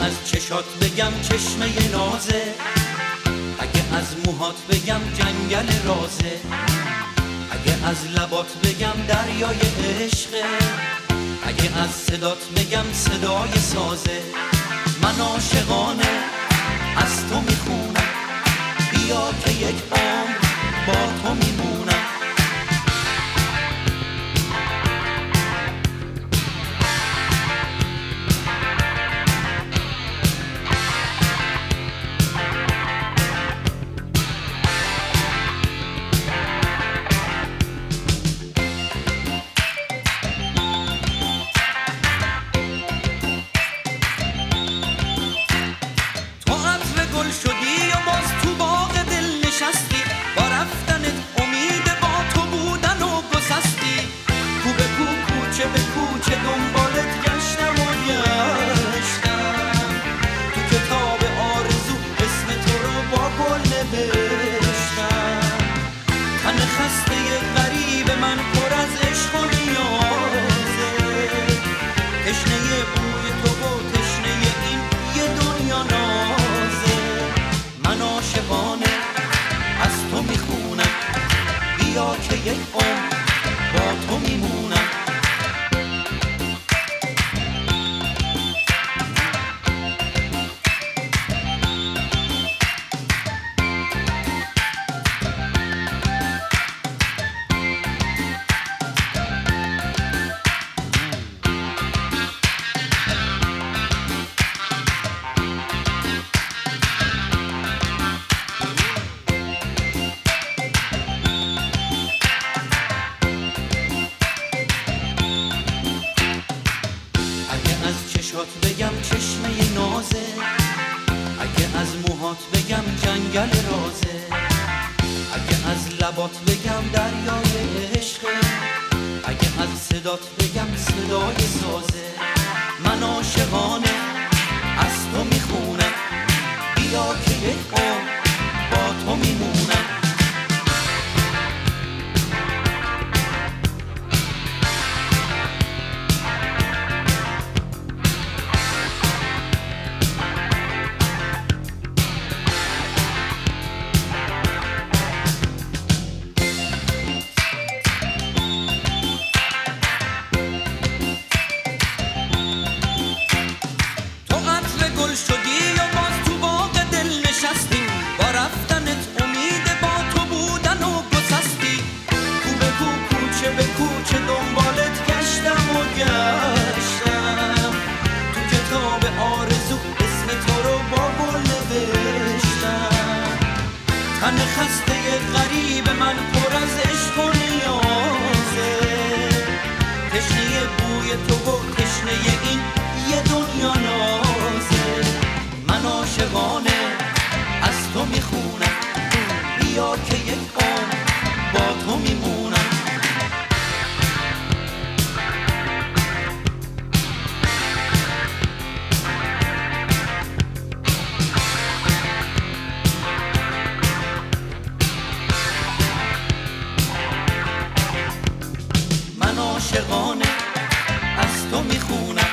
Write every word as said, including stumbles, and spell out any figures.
از چشات بگم چشمه نازه، اگه از موهات بگم جنگل رازه، اگه از لبات بگم دریای عشقه، اگه از صدات بگم صدای سازه. من عاشقانه از تو میخونم، بیا که یک عمر با تو میمونم. شدی و باز تو باغ دل نشستی، با رفتنت امید با تو بودن و گسستی. کو به کو کوچه به کوچه دنبالت گشتم و گشتم، تو کتاب آرزو اسم تو رو با گل نوشتم. تن خسته غریب من پر از عشق و نیازه، تشنه بوی تو و تشنه این یه دنیا نازه. من عاشقانه از تو میخونم، بیا که یک عمر با تو میمونم. بگم چشمه نازه، اگه از موهات بگم جنگل رازه، اگه از لبات بگم دریای عشقه، اگه از صدات بگم صدای سازه. من عاشقانه از تو میخونم، بیا که یک عمر با تو میمونم. شدی و باز تو باغ دل نشستی، با رفتنت امید با تو بودن و گسستی. کو به کو کوچه به کوچه دنبالت گشتم و گشتم، تو کتاب آرزو اسم تو رو با گل نوشتم. تن خسته غریب من پر از عشق و نیازه، تشنه بوی تو و تشنه این یه دنیا نازه. من عاشقانه از تو میخونم، بیا که یک عمر با تو میمونم. من عاشقانه از تو میخونم،